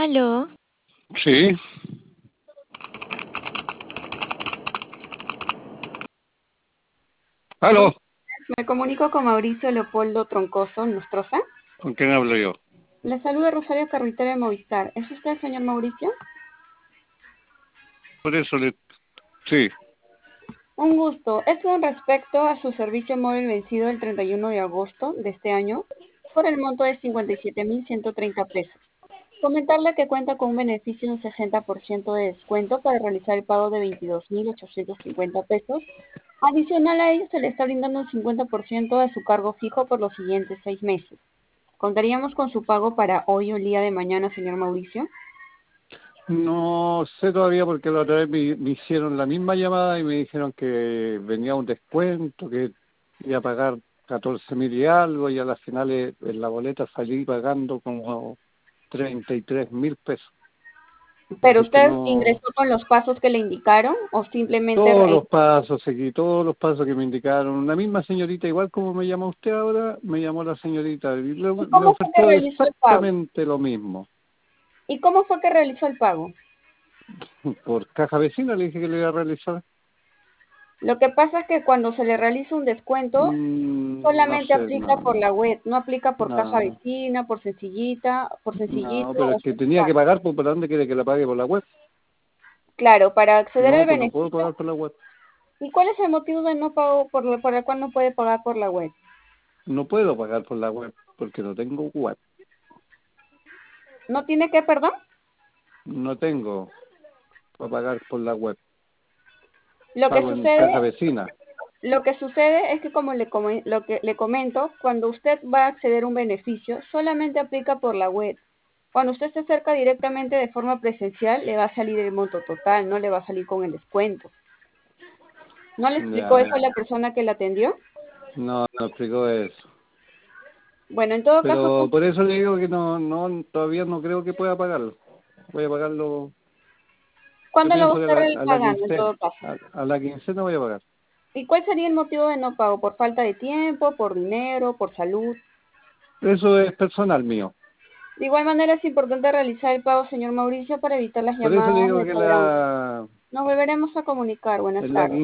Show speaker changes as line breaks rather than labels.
Aló,
Sí. Aló,
Me comunico con Mauricio Leopoldo Troncoso Nostroza.
¿con quién hablo yo?
Le saluda Rosario Carretera de Movistar. ¿Es usted el señor Mauricio?
Por eso le... Sí,
Un gusto. Es con respecto a su servicio móvil vencido el 31 de agosto de este año por el monto de 57.130 pesos. Comentarle que cuenta con un beneficio de un 60% de descuento para realizar el pago de 22.850 pesos. Adicional a ello, se le está brindando un 50% de su cargo fijo por los siguientes 6 meses. ¿Contaríamos con su pago para hoy o el día de mañana, señor Mauricio?
no sé todavía porque la otra vez me hicieron la misma llamada y me dijeron que venía un descuento, que iba a pagar 14.000 y algo y a las finales en la boleta salí pagando como 33.000 pesos.
¿Pero
Así que
usted
no...
ingresó con los pasos que le indicaron o simplemente...
Todos los pasos, seguí todos los pasos que me indicaron. La misma señorita, igual como me llama usted ahora, me llamó la señorita y
¿Y
le
cómo fue que
ofertó
realizó el pago?
exactamente lo mismo.
¿Y cómo fue que realizó el pago?
Por caja vecina le dije que le iba a realizar.
Lo que pasa es que cuando se le realiza un descuento,
No
solamente
sé,
aplica por la web, no aplica por caja
no,
vecina, por sencillita, por
no,
sencillito
pero
o
es que tenía que
Social.
pagar, ¿por dónde quiere que la pague? ¿Por la web?
Claro, para acceder
No,
al
pues no puedo
beneficio.
pagar por la web.
¿Y cuál es el motivo de no pago por el cual no puede pagar por la web?
No puedo pagar por la web porque no tengo web.
¿No tiene que, perdón?
No tengo para pagar por la web.
Lo que
Pago en caja
sucede
vecina.
Lo que sucede es que, como lo que le comento, cuando usted va a acceder a un beneficio, solamente aplica por la web. Cuando usted se acerca directamente de forma presencial, le va a salir el monto total, no le va a salir con el descuento. ¿No le explicó
Ya,
eso a la persona que la atendió?
no explicó eso.
Bueno, en todo caso,
Pero por eso le digo que no, todavía no creo que pueda pagarlo. Voy a pagarlo, yo
¿cuándo lo va
pienso
a
que
estar
a la
pagando en
quincena,
todo caso?
a la quincena voy a pagar.
¿Y cuál sería el motivo de no pago? ¿Por falta de tiempo, por dinero, por salud?
Eso es personal mío.
De igual manera, es importante realizar el pago, señor Mauricio, para evitar las
Por eso le
llamadas
digo
de
que
cobranza. Nos volveremos a comunicar. Buenas
la
tardes.